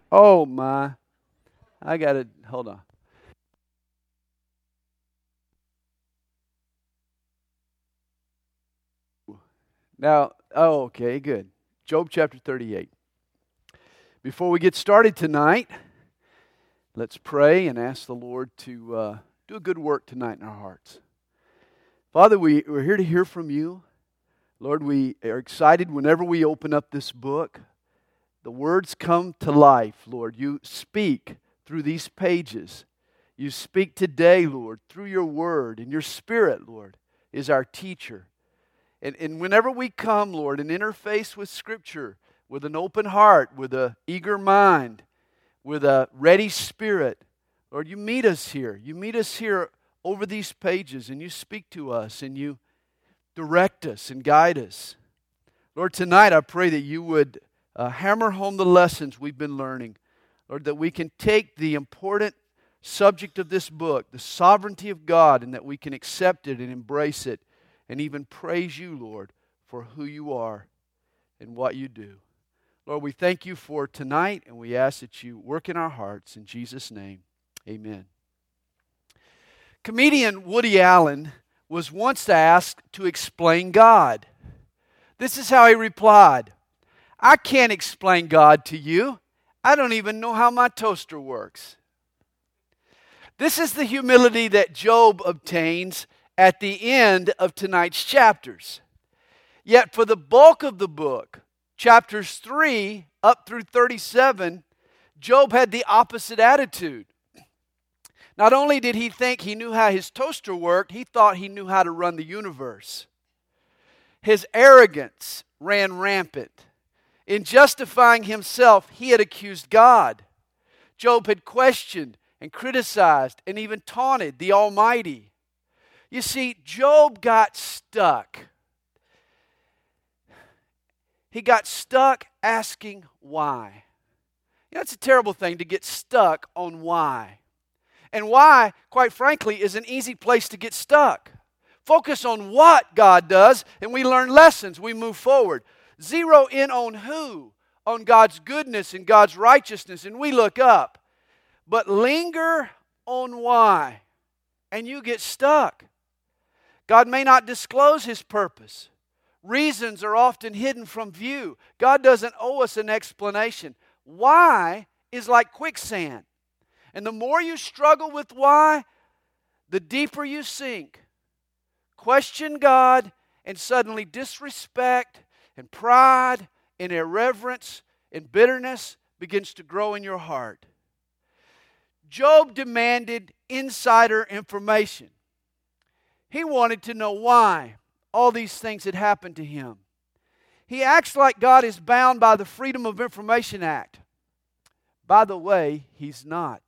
Oh my. I got to hold on. Now, oh, okay, good. Job chapter 38. Before we get started tonight, let's pray and ask the Lord to do a good work tonight in our hearts. Father, we're here to hear from you. Lord, we are excited whenever we open up this book. The words come to life, Lord. You speak through these pages. You speak today, Lord, through your word. And your Spirit, Lord, is our teacher. And whenever we come, Lord, and interface with Scripture with an open heart, with an eager mind, with a ready spirit, Lord, you meet us here. You meet us here over these pages, and you speak to us, and you direct us and guide us. Lord, tonight I pray that you would hammer home the lessons we've been learning. Lord, that we can take the important subject of this book, the sovereignty of God, and that we can accept it and embrace it and even praise you, Lord, for who you are and what you do. Lord, we thank you for tonight, and we ask that you work in our hearts. In Jesus' name, amen. Comedian Woody Allen was once asked to explain God. This is how he replied, "I can't explain God to you. I don't even know how my toaster works." This is the humility that Job obtains at the end of tonight's chapters. Yet for the bulk of the book, chapters 3 up through 37, Job had the opposite attitude. Not only did he think he knew how his toaster worked, he thought he knew how to run the universe. His arrogance ran rampant. In justifying himself, he had accused God. Job had questioned and criticized and even taunted the Almighty. You see, Job got stuck. He got stuck asking why. You know, it's a terrible thing to get stuck on why. And why, quite frankly, is an easy place to get stuck. Focus on what God does, and we learn lessons. We move forward. Zero in on who? On God's goodness and God's righteousness, and we look up. But linger on why, and you get stuck. God may not disclose His purpose. Reasons are often hidden from view. God doesn't owe us an explanation. Why is like quicksand. And the more you struggle with why, the deeper you sink. Question God, and suddenly disrespect and pride and irreverence and bitterness begins to grow in your heart. Job demanded insider information. He wanted to know why all these things had happened to him. He acts like God is bound by the Freedom of Information Act. By the way, He's not.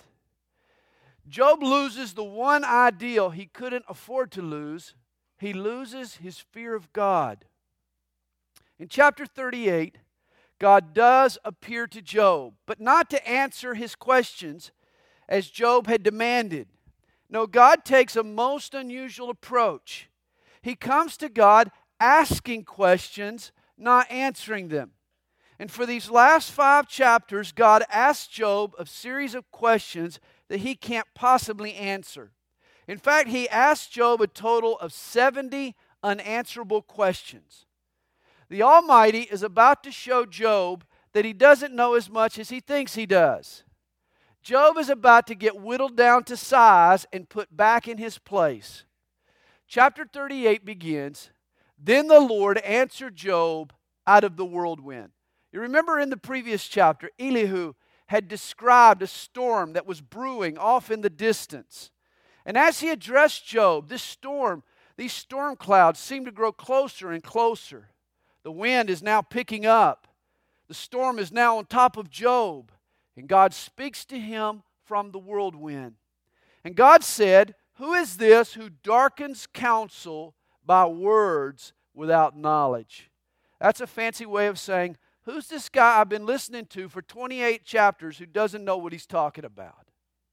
Job loses the one ideal he couldn't afford to lose. He loses his fear of God. In chapter 38, God does appear to Job, but not to answer his questions as Job had demanded. No, God takes a most unusual approach. He comes to God asking questions, not answering them. And for these last 5 chapters, God asks Job a series of questions that he can't possibly answer. In fact, he asks Job a total of 70 unanswerable questions. The Almighty is about to show Job that he doesn't know as much as he thinks he does. Job is about to get whittled down to size and put back in his place. Chapter 38 begins, "Then the Lord answered Job out of the whirlwind." You remember in the previous chapter, Elihu had described a storm that was brewing off in the distance. And as he addressed Job, these storm clouds seemed to grow closer and closer. The wind is now picking up. The storm is now on top of Job. And God speaks to him from the whirlwind. And God said, "Who is this who darkens counsel by words without knowledge?" That's a fancy way of saying, who's this guy I've been listening to for 28 chapters who doesn't know what he's talking about?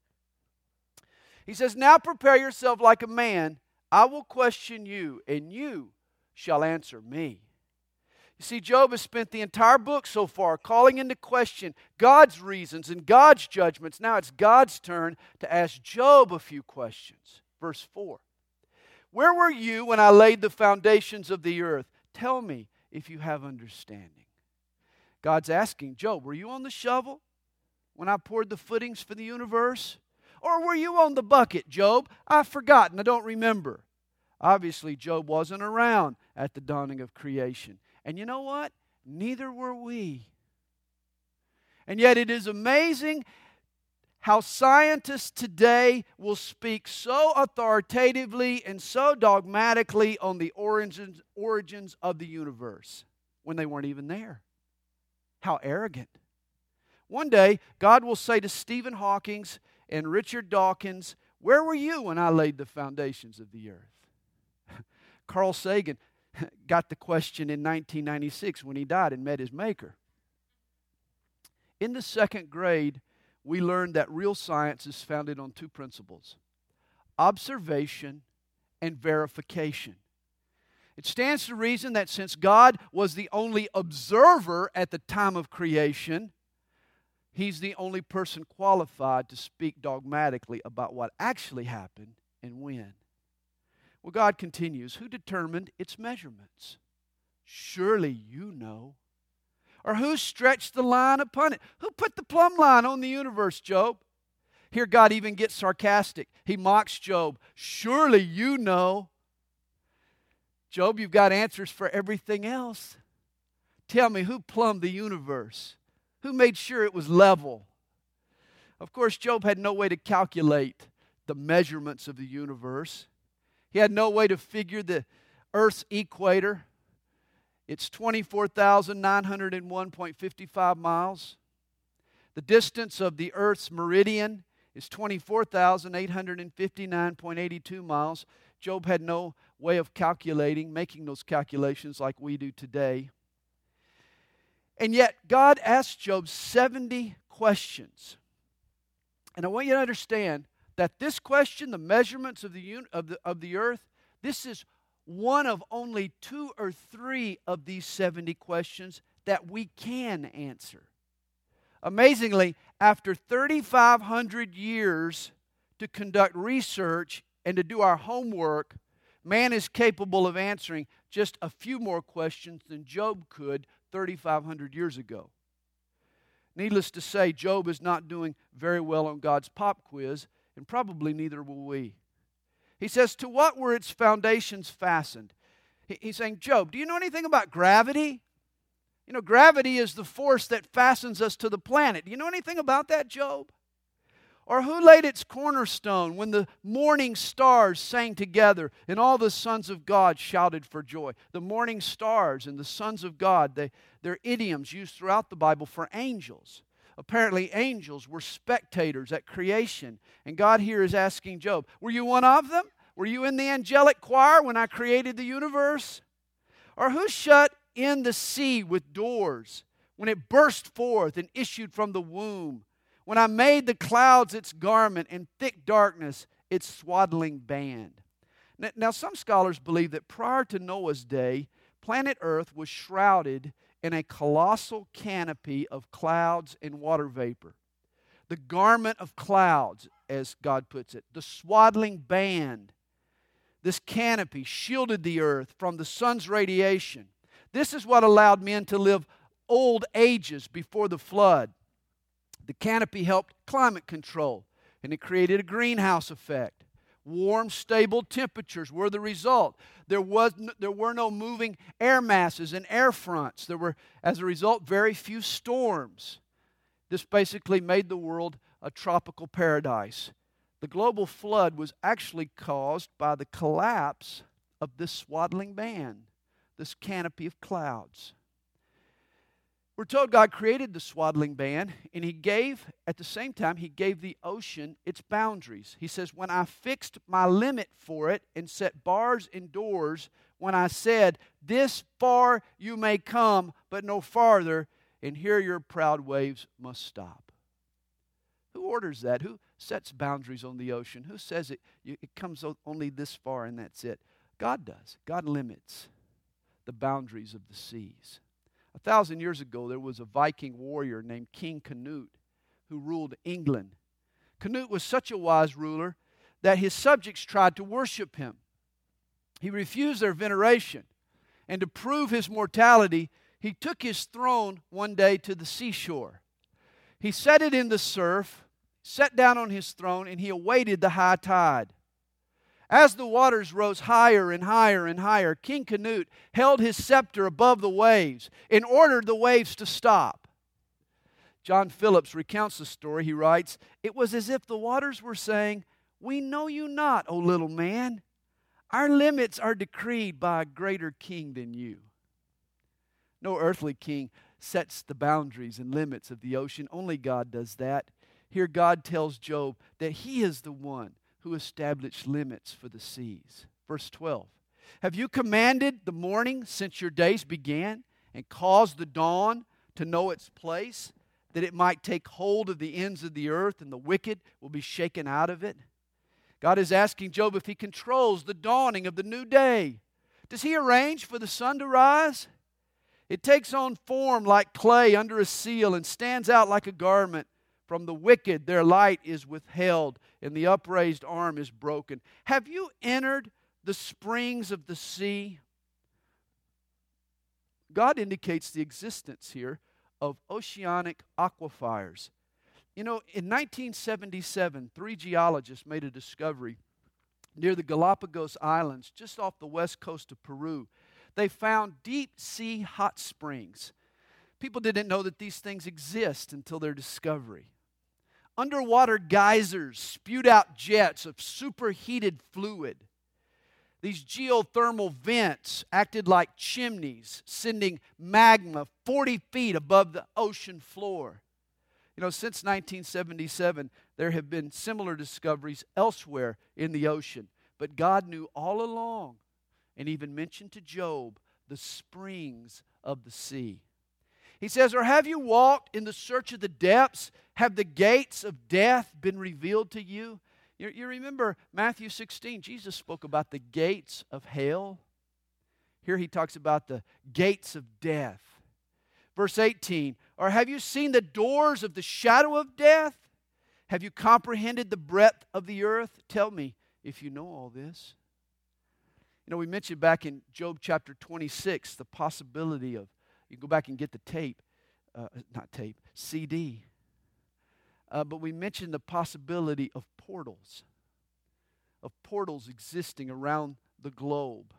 He says, "Now prepare yourself like a man. I will question you, and you shall answer me." You see, Job has spent the entire book so far calling into question God's reasons and God's judgments. Now it's God's turn to ask Job a few questions. Verse 4. Where were you when I laid the foundations of the earth? Tell me if you have understanding. God's asking Job, were you on the shovel when I poured the footings for the universe? Or were you on the bucket, Job? I've forgotten. I don't remember. Obviously, Job wasn't around at the dawning of creation. And you know what? Neither were we. And yet it is amazing how scientists today will speak so authoritatively and so dogmatically on the origins of the universe when they weren't even there. How arrogant. One day, God will say to Stephen Hawking and Richard Dawkins, where were you when I laid the foundations of the earth? Carl Sagan got the question in 1996 when he died and met his maker. In the second grade, we learned that real science is founded on two principles: observation and verification. It stands to reason that since God was the only observer at the time of creation, He's the only person qualified to speak dogmatically about what actually happened and when. Well, God continues, who determined its measurements? Surely you know. Or who stretched the line upon it? Who put the plumb line on the universe, Job? Here God even gets sarcastic. He mocks Job. Surely you know. Job, you've got answers for everything else. Tell me, who plumbed the universe? Who made sure it was level? Of course, Job had no way to calculate the measurements of the universe. He had no way to figure the Earth's equator. It's 24,901.55 miles. The distance of the Earth's meridian is 24,859.82 miles. Job had no way of making those calculations like we do today. And yet, God asked Job 70 questions. And I want you to understand that this question, the measurements of the earth, this is one of only 2 or 3 of these 70 questions that we can answer. Amazingly, after 3,500 years to conduct research and to do our homework, man is capable of answering just a few more questions than Job could 3,500 years ago. Needless to say, Job is not doing very well on God's pop quiz, and probably neither will we. He says, to what were its foundations fastened? He's saying, Job, do you know anything about gravity? You know, gravity is the force that fastens us to the planet. Do you know anything about that, Job? Or who laid its cornerstone when the morning stars sang together and all the sons of God shouted for joy? The morning stars and the sons of God, they're idioms used throughout the Bible for angels. Apparently, angels were spectators at creation. And God here is asking Job, were you one of them? Were you in the angelic choir when I created the universe? Or who shut in the sea with doors when it burst forth and issued from the womb? When I made the clouds its garment and thick darkness its swaddling band. Now, some scholars believe that prior to Noah's day, planet Earth was shrouded in a colossal canopy of clouds and water vapor. The garment of clouds, as God puts it, the swaddling band, this canopy shielded the earth from the sun's radiation. This is what allowed men to live old ages before the flood. The canopy helped climate control, and it created a greenhouse effect. Warm, stable temperatures were the result. There were no moving air masses and air fronts. There were, as a result, very few storms. This basically made the world a tropical paradise. The global flood was actually caused by the collapse of this swaddling band, this canopy of clouds. We're told God created the swaddling band, and at the same time, He gave the ocean its boundaries. He says, when I fixed my limit for it and set bars and doors, when I said, this far you may come, but no farther, and here your proud waves must stop. Who orders that? Who sets boundaries on the ocean? Who says it comes only this far and that's it? God does. God limits the boundaries of the seas. 1,000 years ago, there was a Viking warrior named King Canute who ruled England. Canute was such a wise ruler that his subjects tried to worship him. He refused their veneration, and to prove his mortality, he took his throne one day to the seashore. He set it in the surf, sat down on his throne, and he awaited the high tide. As the waters rose higher and higher and higher, King Canute held his scepter above the waves and ordered the waves to stop. John Phillips recounts the story. He writes, "It was as if the waters were saying, 'We know you not, O little man. Our limits are decreed by a greater king than you.'" No earthly king sets the boundaries and limits of the ocean. Only God does that. Here God tells Job that he is the one who established limits for the seas. Verse 12, "Have you commanded the morning since your days began, and caused the dawn to know its place, that it might take hold of the ends of the earth, and the wicked will be shaken out of it?" God is asking Job if he controls the dawning of the new day. Does he arrange for the sun to rise? It takes on form like clay under a seal and stands out like a garment. From the wicked their light is withheld, and the upraised arm is broken. Have you entered the springs of the sea? God indicates the existence here of oceanic aquifers. You know, in 1977, 3 geologists made a discovery near the Galapagos Islands, just off the west coast of Peru. They found deep sea hot springs. People didn't know that these things exist until their discovery. Underwater geysers spewed out jets of superheated fluid. These geothermal vents acted like chimneys, sending magma 40 feet above the ocean floor. You know, since 1977, there have been similar discoveries elsewhere in the ocean. But God knew all along, and even mentioned to Job, the springs of the sea. He says, "Or have you walked in the search of the depths? Have the gates of death been revealed to you?" You remember Matthew 16, Jesus spoke about the gates of hell. Here he talks about the gates of death. Verse 18, "Or have you seen the doors of the shadow of death? Have you comprehended the breadth of the earth? Tell me if you know all this." You know, we mentioned back in Job chapter 26 the possibility of, you go back and get the CD. But we mentioned the possibility of portals existing around the globe.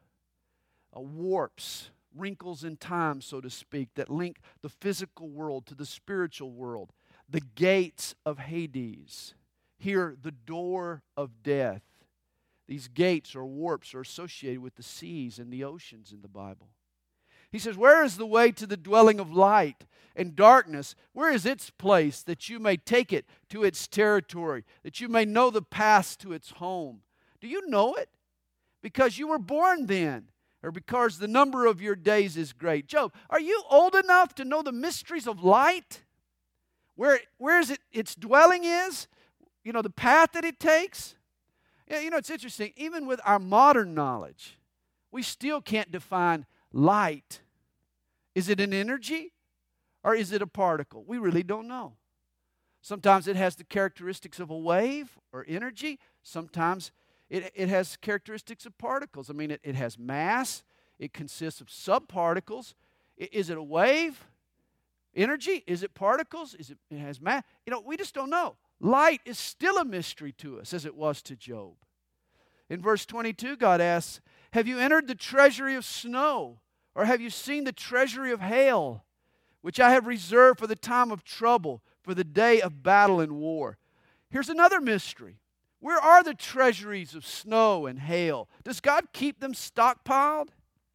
Warps, wrinkles in time, so to speak, that link the physical world to the spiritual world. The gates of Hades. Here, the door of death. These gates or warps are associated with the seas and the oceans in the Bible. He says, "Where is the way to the dwelling of light? And darkness, where is its place, that you may take it to its territory, that you may know the paths to its home? Do you know it? Because you were born then, or because the number of your days is great." Job, are you old enough to know the mysteries of light? Where is it, its dwelling is? You know, the path that it takes? Yeah, you know, it's interesting. Even with our modern knowledge, we still can't define light. Is it an energy or is it a particle? We really don't know. Sometimes it has the characteristics of a wave or energy. Sometimes it has characteristics of particles. I mean, it has mass. It consists of subparticles. Is it a wave? Energy? Is it particles? It has mass? You know, we just don't know. Light is still a mystery to us, as it was to Job. In verse 22, God asks, "Have you entered the treasury of snow? Or have you seen the treasury of hail, which I have reserved for the time of trouble, for the day of battle and war?" Here's another mystery. Where are the treasuries of snow and hail? Does God keep them stockpiled?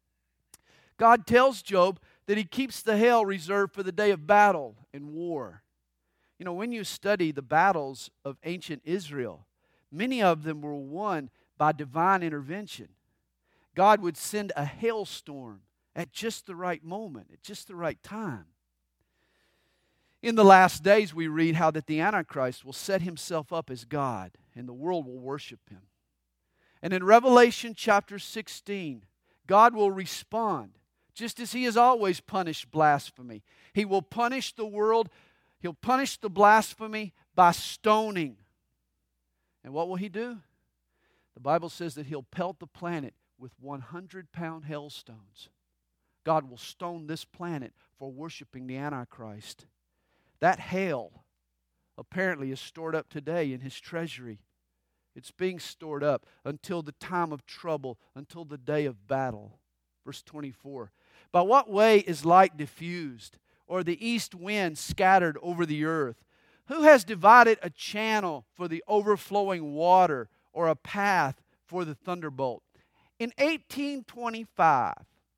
God tells Job that he keeps the hail reserved for the day of battle and war. You know, when you study the battles of ancient Israel, many of them were won by divine intervention. God would send a hailstorm at just the right moment, at just the right time. In the last days, we read how that the Antichrist will set himself up as God, and the world will worship him. And in Revelation chapter 16, God will respond just as He has always punished blasphemy. He will punish the world. He'll punish the blasphemy by stoning. And what will He do? The Bible says that He'll pelt the planet with 100-pound hailstones. God will stone this planet for worshiping the Antichrist. That hail apparently is stored up today in His treasury. It's being stored up until the time of trouble, until the day of battle. Verse 24. By what way is light diffused, or the east wind scattered over the earth? Who has divided a channel for the overflowing water, or a path for the thunderbolt? In 1825,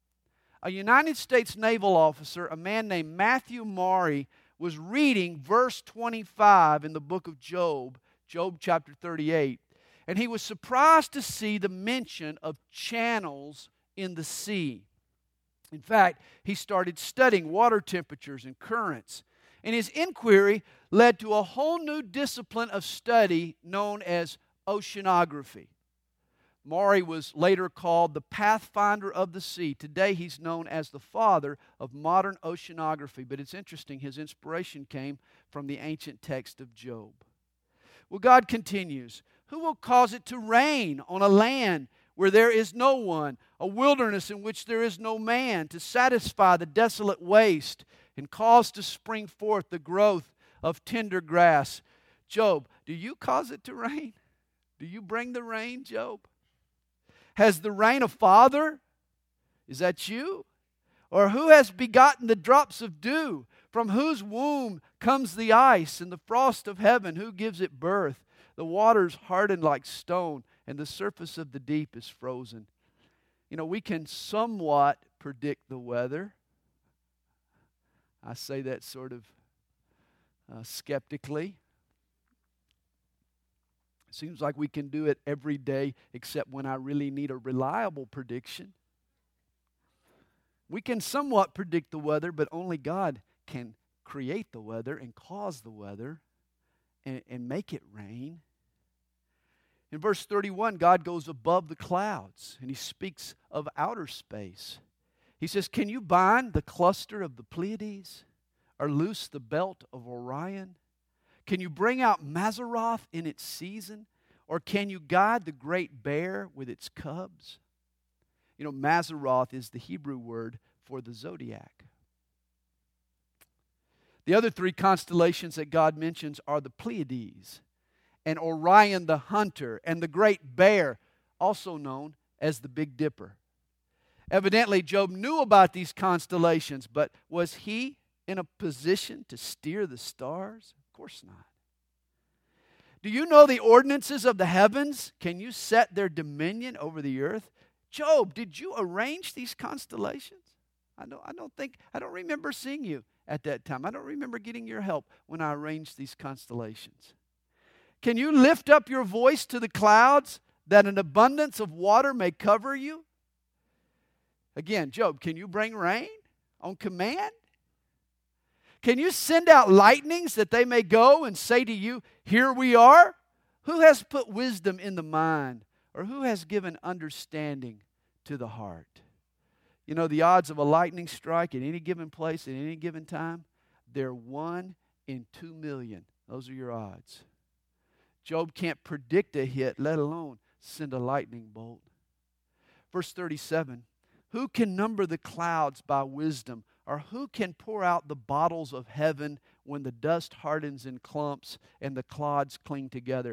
a United States naval officer, a man named Matthew Maury, was reading verse 25 in the book of Job, Job chapter 38, and he was surprised to see the mention of channels in the sea. In fact, he started studying water temperatures and currents, and his inquiry led to a whole new discipline of study known as oceanography. Maury was later called the pathfinder of the sea. Today he's known as the father of modern oceanography. But it's interesting, his inspiration came from the ancient text of Job. Well, God continues, who will cause it to rain on a land where there is no one, a wilderness in which there is no man, to satisfy the desolate waste and cause to spring forth the growth of tender grass? Job, do you cause it to rain? Do you bring the rain, Job? Has the rain a father? Is that you? Or who has begotten the drops of dew? From whose womb comes the ice and the frost of heaven? Who gives it birth? The waters harden like stone, and the surface of the deep is frozen. You know, we can somewhat predict the weather. I say that sort of skeptically. Seems like we can do it every day except when I really need a reliable prediction. We can somewhat predict the weather, but only God can create the weather and cause the weather and make it rain. In verse 31, God goes above the clouds and He speaks of outer space. He says, can you bind the cluster of the Pleiades or loose the belt of Orion? Can you bring out Mazzaroth in its season? Or can you guide the great bear with its cubs? You know, Mazzaroth is the Hebrew word for the zodiac. The other three constellations that God mentions are the Pleiades, and Orion the hunter, and the great bear, also known as the Big Dipper. Evidently, Job knew about these constellations, but was he in a position to steer the stars? Of course not. Do you know the ordinances of the heavens? Can you set their dominion over the earth? Job, did you arrange these constellations? I don't remember seeing you at that time. I don't remember getting your help when I arranged these constellations. Can you lift up your voice to the clouds that an abundance of water may cover you? Again, Job, can you bring rain on command? Can you send out lightnings that they may go and say to you, here we are? Who has put wisdom in the mind, or who has given understanding to the heart? You know, the odds of a lightning strike at any given place at any given time, they're 1 in 2 million. Those are your odds. Job can't predict a hit, let alone send a lightning bolt. Verse 37, who can number the clouds by wisdom? Or who can pour out the bottles of heaven when the dust hardens in clumps and the clods cling together?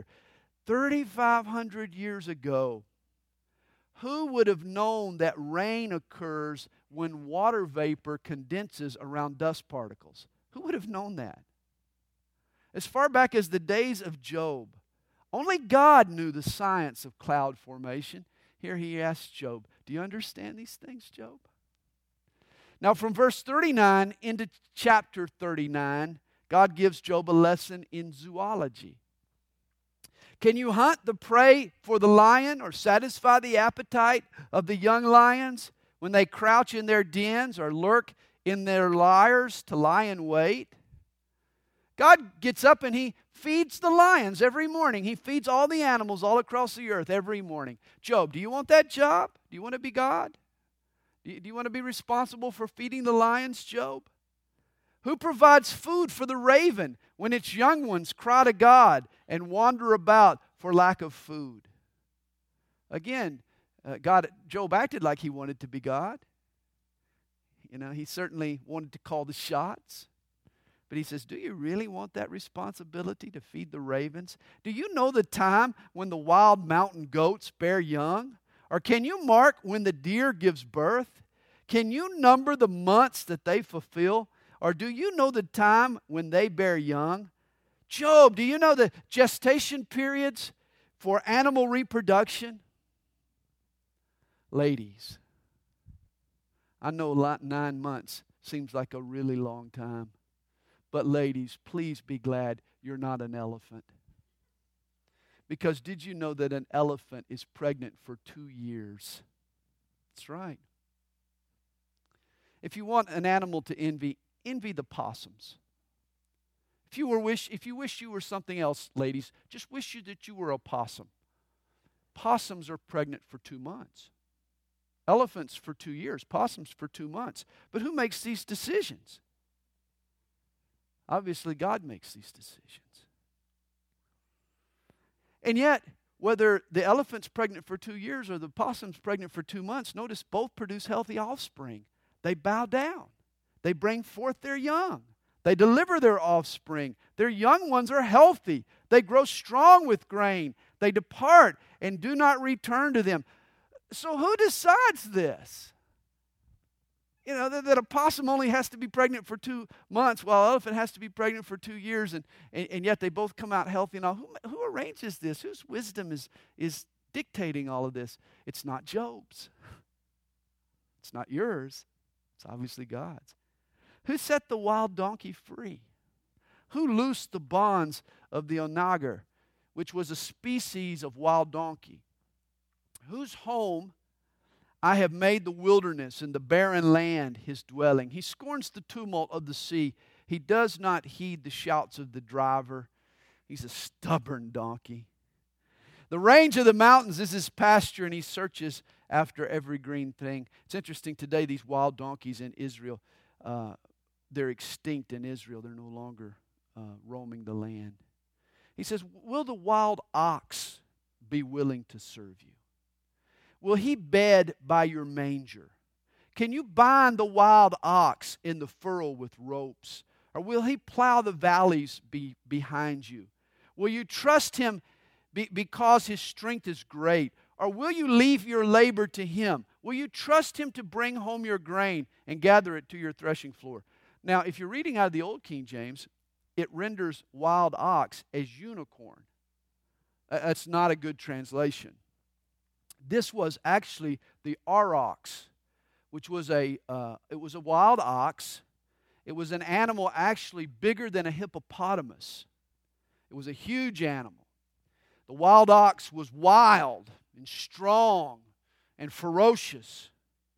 3,500 years ago, who would have known that rain occurs when water vapor condenses around dust particles? Who would have known that? As far back as the days of Job, only God knew the science of cloud formation. Here he asks Job, do you understand these things, Job? Now, from verse 39 into chapter 39, God gives Job a lesson in zoology. Can you hunt the prey for the lion or satisfy the appetite of the young lions when they crouch in their dens or lurk in their lairs to lie in wait? God gets up and He feeds the lions every morning. He feeds all the animals all across the earth every morning. Job, do you want that job? Do you want to be God? Do you want to be responsible for feeding the lions, Job? Who provides food for the raven when its young ones cry to God and wander about for lack of food? Again, Job acted like he wanted to be God. He certainly wanted to call the shots. But he says, do you really want that responsibility to feed the ravens? Do you know the time when the wild mountain goats bear young? Or can you mark when the deer gives birth? Can you number the months that they fulfill? Or do you know the time when they bear young? Job, do you know the gestation periods for animal reproduction? Ladies, I know 9 months seems like a really long time. But ladies, please be glad you're not an elephant. Because did you know that an elephant is pregnant for 2 years? That's right. If you want an animal to envy the possums. If you wish you were something else, ladies, just wish that you were a possum. Possums are pregnant for 2 months. Elephants for 2 years. Possums for 2 months. But who makes these decisions? Obviously, God makes these decisions. And yet, whether the elephant's pregnant for 2 years or the possum's pregnant for 2 months, notice both produce healthy offspring. They bow down. They bring forth their young. They deliver their offspring. Their young ones are healthy. They grow strong with grain. They depart and do not return to them. So who decides this? That a possum only has to be pregnant for 2 months, while an elephant has to be pregnant for 2 years, and yet they both come out healthy and all. Who arranges this? Whose wisdom is dictating all of this? It's not Job's. It's not yours. It's obviously God's. Who set the wild donkey free? Who loosed the bonds of the onager, which was a species of wild donkey? Whose home I have made the wilderness and the barren land his dwelling. He scorns the tumult of the sea. He does not heed the shouts of the driver. He's a stubborn donkey. The range of the mountains is his pasture, and he searches after every green thing. It's interesting today, these wild donkeys in Israel, they're extinct in Israel. They're no longer roaming the land. He says, will the wild ox be willing to serve you? Will he bed by your manger? Can you bind the wild ox in the furrow with ropes? Or will he plow the valleys behind you? Will you trust him because his strength is great? Or will you leave your labor to him? Will you trust him to bring home your grain and gather it to your threshing floor? Now, if you're reading out of the Old King James, it renders wild ox as unicorn. That's not a good translation. This was actually the aurochs, which was it was a wild ox. It was an animal actually bigger than a hippopotamus. It was a huge animal. The wild ox was wild and strong and ferocious.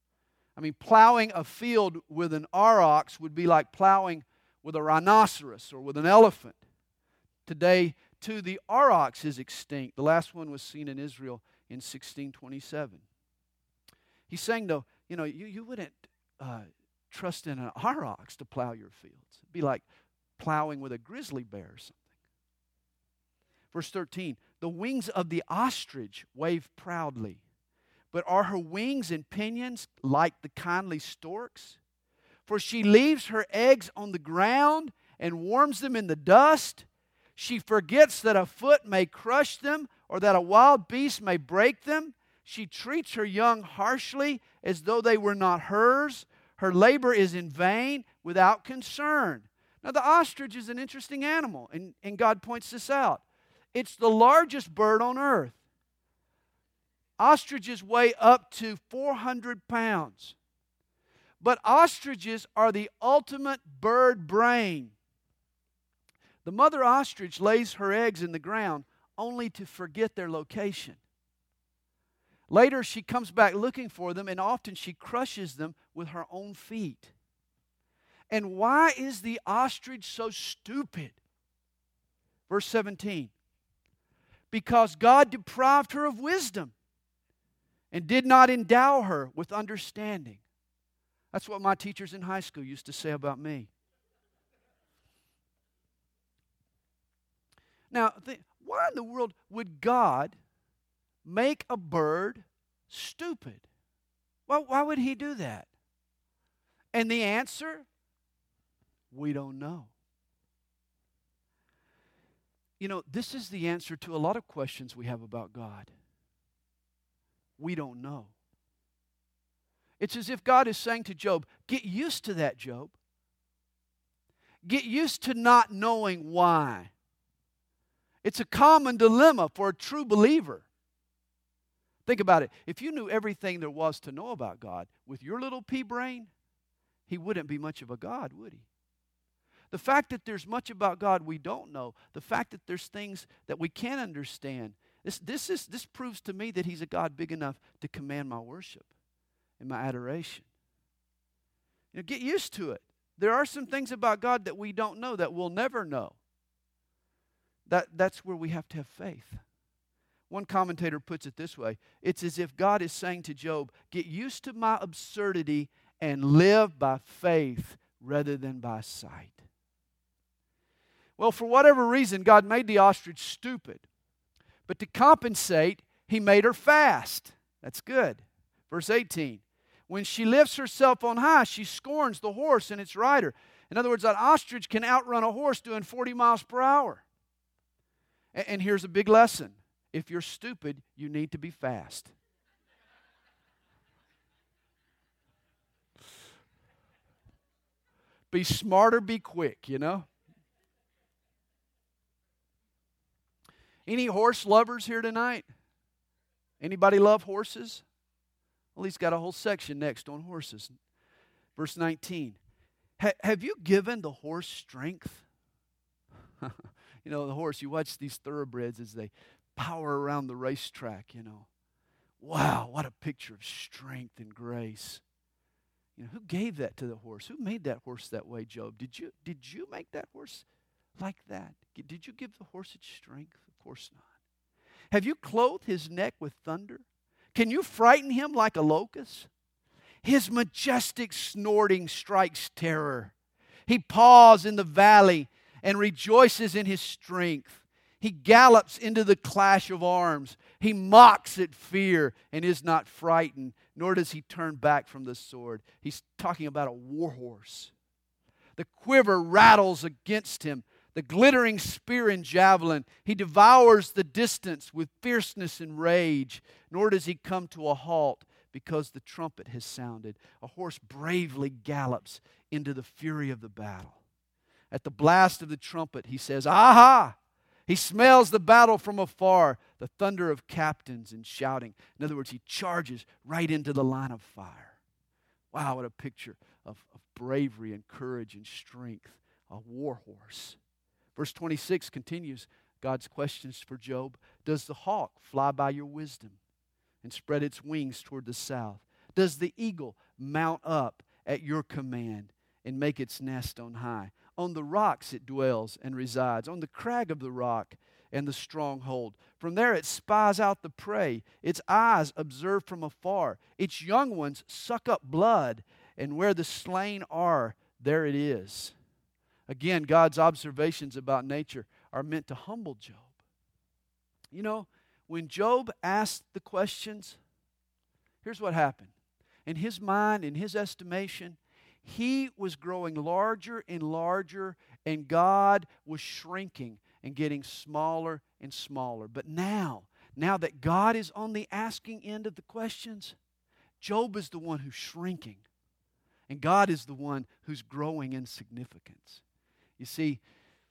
I mean, plowing a field with an aurochs would be like plowing with a rhinoceros or with an elephant. Today, too, the aurochs is extinct. The last one was seen in Israel in 1627. He's saying, though, you wouldn't trust in an aurochs to plow your fields. It'd be like plowing with a grizzly bear or something. Verse 13, the wings of the ostrich wave proudly, but are her wings and pinions like the kindly storks? For she leaves her eggs on the ground and warms them in the dust. She forgets that a foot may crush them or that a wild beast may break them. She treats her young harshly as though they were not hers. Her labor is in vain, without concern. Now, the ostrich is an interesting animal, and God points this out. It's the largest bird on earth. Ostriches weigh up to 400 pounds. But ostriches are the ultimate bird brain. The mother ostrich lays her eggs in the ground only to forget their location. Later, she comes back looking for them, and often she crushes them with her own feet. And why is the ostrich so stupid? Verse 17. Because God deprived her of wisdom and did not endow her with understanding. That's what my teachers in high school used to say about me. Now, why in the world would God make a bird stupid? Well, why would He do that? And the answer? We don't know. You know, this is the answer to a lot of questions we have about God. We don't know. It's as if God is saying to Job, get used to that, Job. Get used to not knowing why. It's a common dilemma for a true believer. Think about it. If you knew everything there was to know about God with your little pea brain, He wouldn't be much of a God, would He? The fact that there's much about God we don't know, the fact that there's things that we can't understand, this proves to me that He's a God big enough to command my worship and my adoration. You know, get used to it. There are some things about God that we don't know, that we'll never know. That's where we have to have faith. One commentator puts it this way. It's as if God is saying to Job, get used to my absurdity and live by faith rather than by sight. Well, for whatever reason, God made the ostrich stupid. But to compensate, He made her fast. That's good. Verse 18. When she lifts herself on high, she scorns the horse and its rider. In other words, that ostrich can outrun a horse doing 40 miles per hour. And here's a big lesson. If you're stupid, you need to be fast. Be smart or be quick, you know? Any horse lovers here tonight? Anybody love horses? Well, he's got a whole section next on horses. Verse 19. Have you given the horse strength? You know, the horse, you watch these thoroughbreds as they power around the racetrack, you know. Wow, what a picture of strength and grace. You know, who gave that to the horse? Who made that horse that way, Job? Did you make that horse like that? Did you give the horse its strength? Of course not. Have you clothed his neck with thunder? Can you frighten him like a locust? His majestic snorting strikes terror. He paws in the valley and rejoices in his strength. He gallops into the clash of arms. He mocks at fear and is not frightened, nor does he turn back from the sword. He's talking about a war horse. The quiver rattles against him, the glittering spear and javelin. He devours the distance with fierceness and rage, nor does he come to a halt because the trumpet has sounded. A horse bravely gallops into the fury of the battle. At the blast of the trumpet, he says, "Aha!" He smells the battle from afar, the thunder of captains and shouting. In other words, he charges right into the line of fire. Wow, what a picture of bravery and courage and strength. A war horse. Verse 26 continues God's questions for Job. Does the hawk fly by your wisdom and spread its wings toward the south? Does the eagle mount up at your command and make its nest on high? On the rocks it dwells and resides, on the crag of the rock and the stronghold. From there it spies out the prey. Its eyes observe from afar. Its young ones suck up blood, and where the slain are, there it is. Again, God's observations about nature are meant to humble Job. You know, when Job asked the questions, here's what happened. In his mind, in his estimation, he was growing larger and larger, and God was shrinking and getting smaller and smaller. But now that God is on the asking end of the questions, Job is the one who's shrinking, and God is the one who's growing in significance. You see,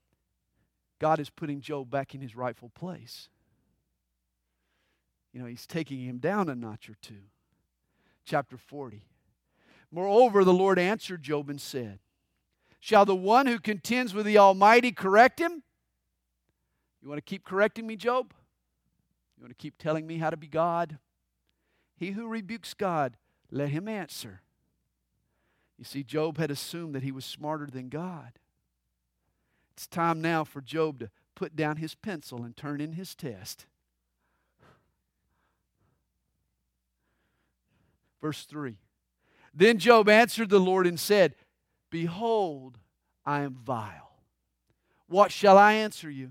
God is putting Job back in his rightful place. You know, He's taking him down a notch or two. Chapter 40. Moreover, the Lord answered Job and said, shall the one who contends with the Almighty correct him? You want to keep correcting me, Job? You want to keep telling me how to be God? He who rebukes God, let him answer. You see, Job had assumed that he was smarter than God. It's time now for Job to put down his pencil and turn in his test. Verse 3. Then Job answered the Lord and said, Behold, I am vile. What shall I answer you?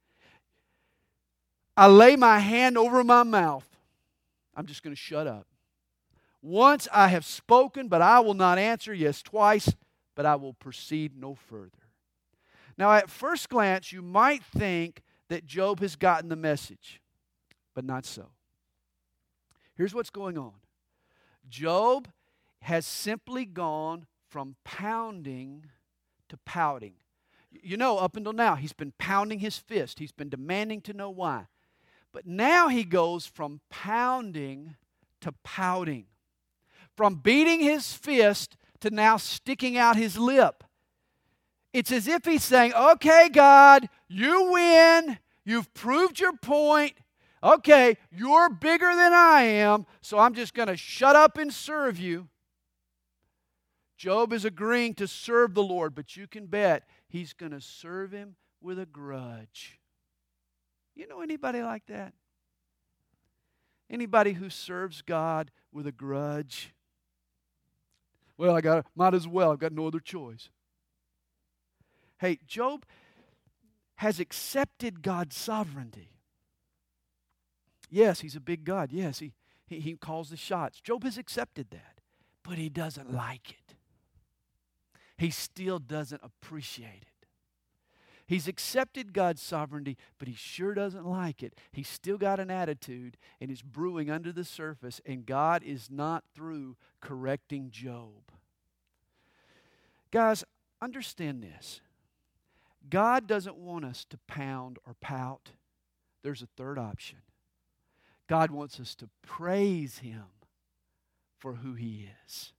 I lay my hand over my mouth. I'm just going to shut up. Once I have spoken, but I will not answer. Yes, twice, but I will proceed no further. Now, at first glance, you might think that Job has gotten the message, but not so. Here's what's going on. Job has simply gone from pounding to pouting. You know, up until now, he's been pounding his fist. He's been demanding to know why. But now he goes from pounding to pouting. From beating his fist to now sticking out his lip. It's as if he's saying, okay, God, you win. You've proved your point. Okay, you're bigger than I am, so I'm just going to shut up and serve you. Job is agreeing to serve the Lord, but you can bet he's going to serve Him with a grudge. You know anybody like that? Anybody who serves God with a grudge? Well, might as well. I've got no other choice. Hey, Job has accepted God's sovereignty. Yes, He's a big God. Yes, he calls the shots. Job has accepted that, but he doesn't like it. He still doesn't appreciate it. He's accepted God's sovereignty, but he sure doesn't like it. He's still got an attitude, and it's brewing under the surface, and God is not through correcting Job. Guys, understand this. God doesn't want us to pound or pout. There's a third option. God wants us to praise Him for who He is.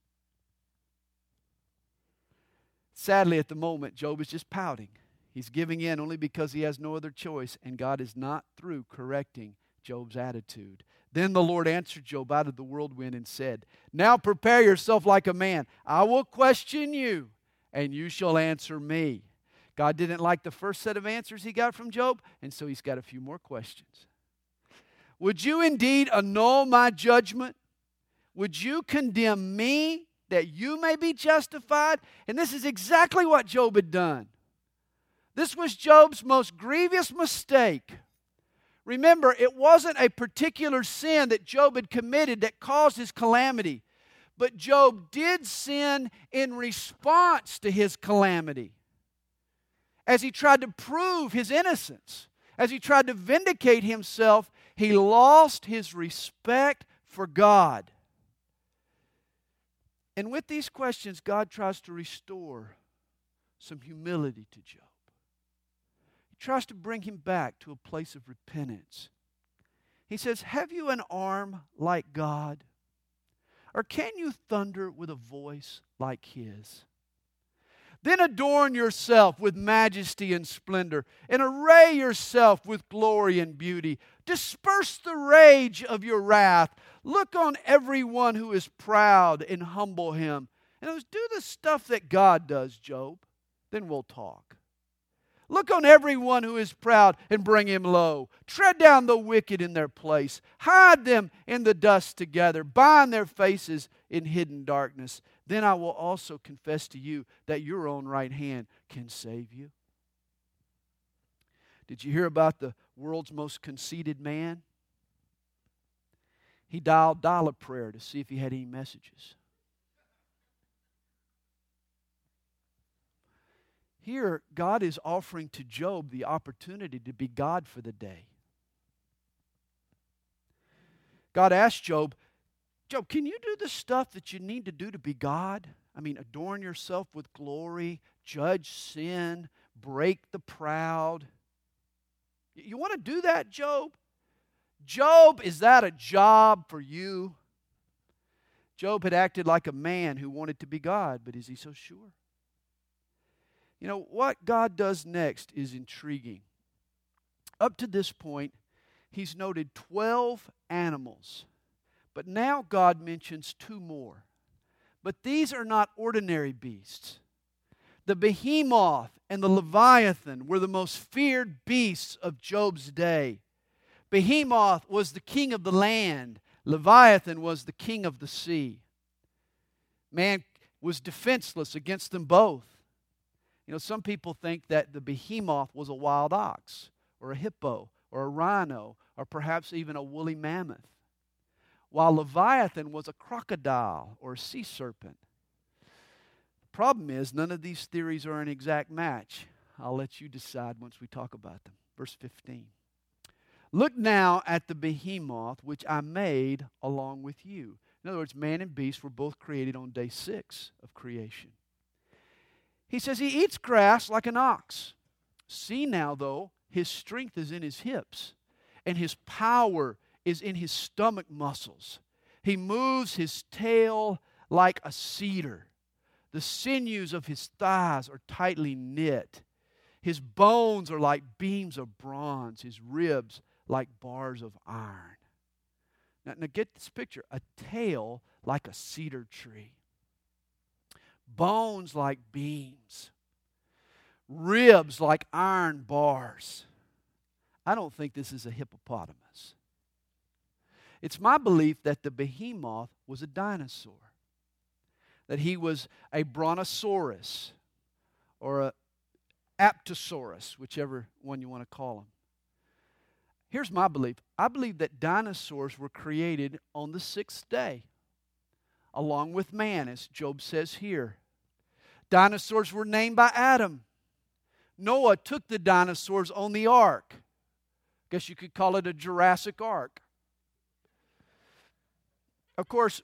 Sadly, at the moment, Job is just pouting. He's giving in only because he has no other choice, and God is not through correcting Job's attitude. Then the Lord answered Job out of the whirlwind and said, Now prepare yourself like a man. I will question you, and you shall answer me. God didn't like the first set of answers he got from Job, and so he's got a few more questions. Would you indeed annul my judgment? Would you condemn me that you may be justified? And this is exactly what Job had done. This was Job's most grievous mistake. Remember, it wasn't a particular sin that Job had committed that caused his calamity. But Job did sin in response to his calamity. As he tried to prove his innocence, as he tried to vindicate himself, he lost his respect for God. And with these questions, God tries to restore some humility to Job. He tries to bring him back to a place of repentance. He says, Have you an arm like God? Or can you thunder with a voice like His? Then adorn yourself with majesty and splendor, and array yourself with glory and beauty. Disperse the rage of your wrath. Look on everyone who is proud and humble him. And do the stuff that God does, Job. Then we'll talk. Look on everyone who is proud and bring him low. Tread down the wicked in their place. Hide them in the dust together. Bind their faces in hidden darkness. Then I will also confess to you that your own right hand can save you. Did you hear about the world's most conceited man? He dialed Dial-A-Prayer to see if he had any messages. Here, God is offering to Job the opportunity to be God for the day. God asked Job, Job, can you do the stuff that you need to do to be God? I mean, adorn yourself with glory, judge sin, break the proud. You want to do that, Job? Job, is that a job for you? Job had acted like a man who wanted to be God, but is he so sure? You know, what God does next is intriguing. Up to this point, He's noted 12 animals. But now God mentions 2 more. But these are not ordinary beasts. The behemoth and the leviathan were the most feared beasts of Job's day. Behemoth was the king of the land. Leviathan was the king of the sea. Man was defenseless against them both. You know, some people think that the behemoth was a wild ox, or a hippo, or a rhino, or perhaps even a woolly mammoth, while Leviathan was a crocodile or a sea serpent. The problem is, none of these theories are an exact match. I'll let you decide once we talk about them. Verse 15. Look now at the behemoth which I made along with you. In other words, man and beast were both created on day 6 of creation. He says he eats grass like an ox. See now, though, his strength is in his hips, and his power is in his stomach muscles. He moves his tail like a cedar. The sinews of his thighs are tightly knit. His bones are like beams of bronze, his ribs like bars of iron. Now get this picture. A tail like a cedar tree. Bones like beams. Ribs like iron bars. I don't think this is a hippopotamus. It's my belief that the behemoth was a dinosaur. That he was a brontosaurus or a apatosaurus, whichever one you want to call him. Here's my belief. I believe that dinosaurs were created on the 6th day, along with man, as Job says here. Dinosaurs were named by Adam. Noah took the dinosaurs on the ark. Guess you could call it a Jurassic Ark. Of course,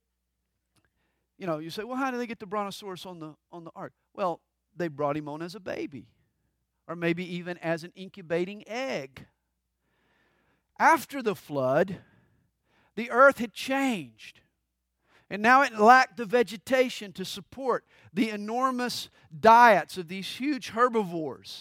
you know, you say, well, how did they get the brontosaurus on the ark? Well, they brought him on as a baby, or maybe even as an incubating egg. After the flood, the earth had changed, and now it lacked the vegetation to support the enormous diets of these huge herbivores.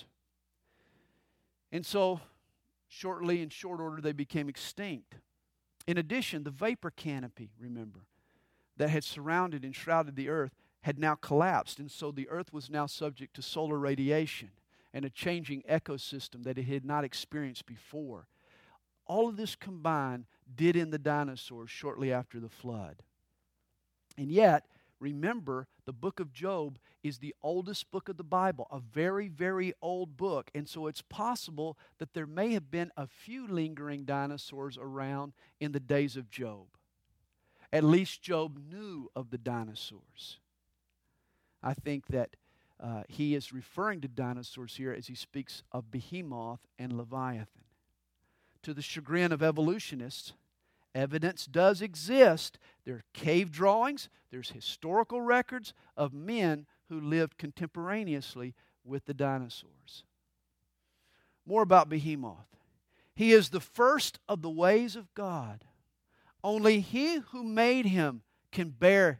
And so, shortly, in short order, they became extinct. In addition, the vapor canopy, remember, that had surrounded and shrouded the earth had now collapsed, and so the earth was now subject to solar radiation and a changing ecosystem that it had not experienced before. All of this combined did in the dinosaurs shortly after the flood. And yet, remember, the book of Job is the oldest book of the Bible, a very, very old book. And so it's possible that there may have been a few lingering dinosaurs around in the days of Job. At least Job knew of the dinosaurs. I think that he is referring to dinosaurs here as he speaks of Behemoth and Leviathan. To the chagrin of evolutionists, evidence does exist. There are cave drawings, there's historical records of men who lived contemporaneously with the dinosaurs. More about Behemoth. He is the first of the ways of God. Only he who made him can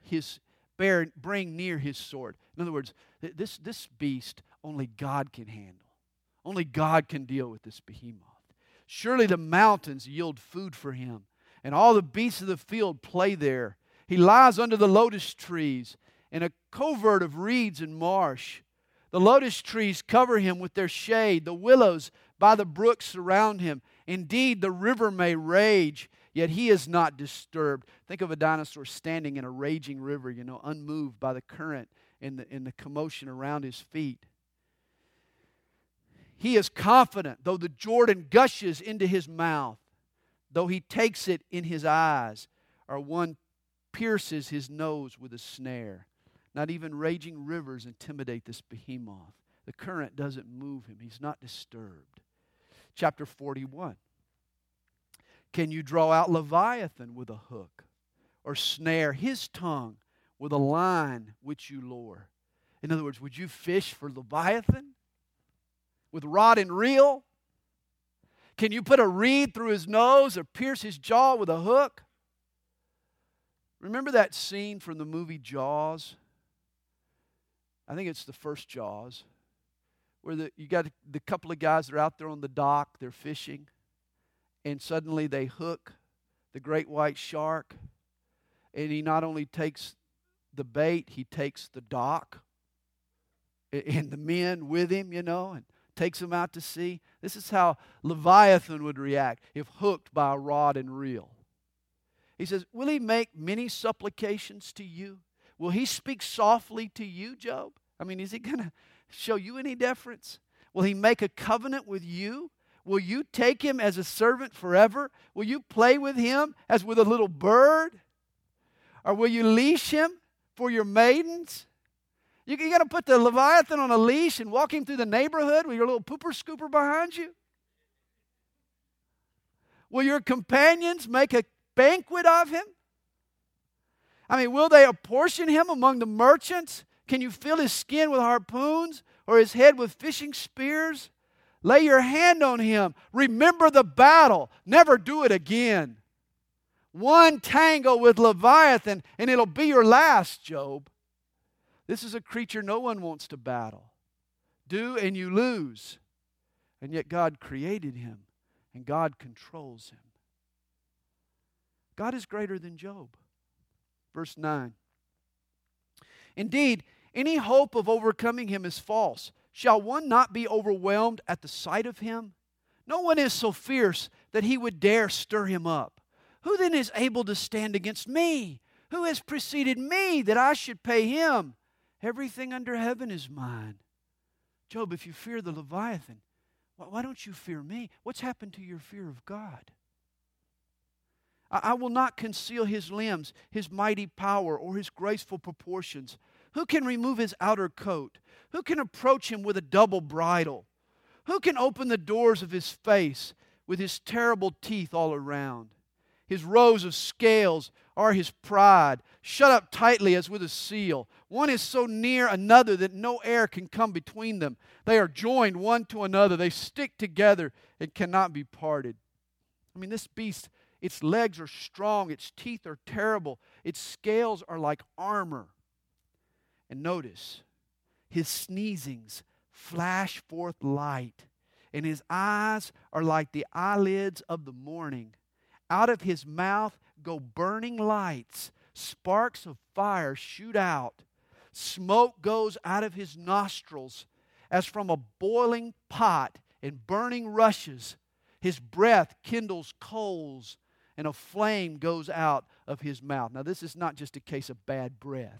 bring near his sword. In other words, this beast only God can handle. Only God can deal with this behemoth. Surely the mountains yield food for him, and all the beasts of the field play there. He lies under the lotus trees in a covert of reeds and marsh. The lotus trees cover him with their shade. The willows by the brook surround him. Indeed, the river may rage, yet he is not disturbed. Think of a dinosaur standing in a raging river, unmoved by the current and the commotion around his feet. He is confident, though the Jordan gushes into his mouth, though he takes it in his eyes, or one pierces his nose with a snare. Not even raging rivers intimidate this behemoth. The current doesn't move him. He's not disturbed. Chapter 41. Can you draw out Leviathan with a hook, or snare his tongue with a line which you lure? In other words, would you fish for Leviathan with rod and reel? Can you put a reed through his nose or pierce his jaw with a hook? Remember that scene from the movie Jaws? I think it's the first Jaws, where you got the couple of guys that are out there on the dock, they're fishing, and suddenly they hook the great white shark, and he not only takes the bait, he takes the dock and the men with him, and takes them out to sea. This is how Leviathan would react if hooked by a rod and reel. He says, will he make many supplications to you? Will he speak softly to you, Job? I mean, is he going to show you any deference? Will he make a covenant with you? Will you take him as a servant forever? Will you play with him as with a little bird? Or will you leash him for your maidens? You got to put the Leviathan on a leash and walk him through the neighborhood with your little pooper scooper behind you? Will your companions make a banquet of him? I mean, will they apportion him among the merchants? Can you fill his skin with harpoons or his head with fishing spears? Lay your hand on him. Remember the battle. Never do it again. One tangle with Leviathan and it'll be your last, Job. This is a creature no one wants to battle. Do and you lose. And yet God created him and God controls him. God is greater than Job. Verse 9. Indeed, any hope of overcoming him is false. Shall one not be overwhelmed at the sight of him? No one is so fierce that he would dare stir him up. Who then is able to stand against me? Who has preceded me that I should pay him? Everything under heaven is mine. Job, if you fear the Leviathan, why don't you fear me? What's happened to your fear of God? I will not conceal his limbs, his mighty power, or his graceful proportions. Who can remove his outer coat? Who can approach him with a double bridle? Who can open the doors of his face with his terrible teeth all around? His rows of scales are his pride, shut up tightly as with a seal. One is so near another that no air can come between them. They are joined one to another. They stick together and cannot be parted. I mean, this beast, its legs are strong, its teeth are terrible, its scales are like armor. And notice, his sneezings flash forth light, and his eyes are like the eyelids of the morning. Out of his mouth go burning lights. Sparks of fire shoot out. Smoke goes out of his nostrils as from a boiling pot, and burning rushes. His breath kindles coals, and a flame goes out of his mouth. Now, this is not just a case of bad breath.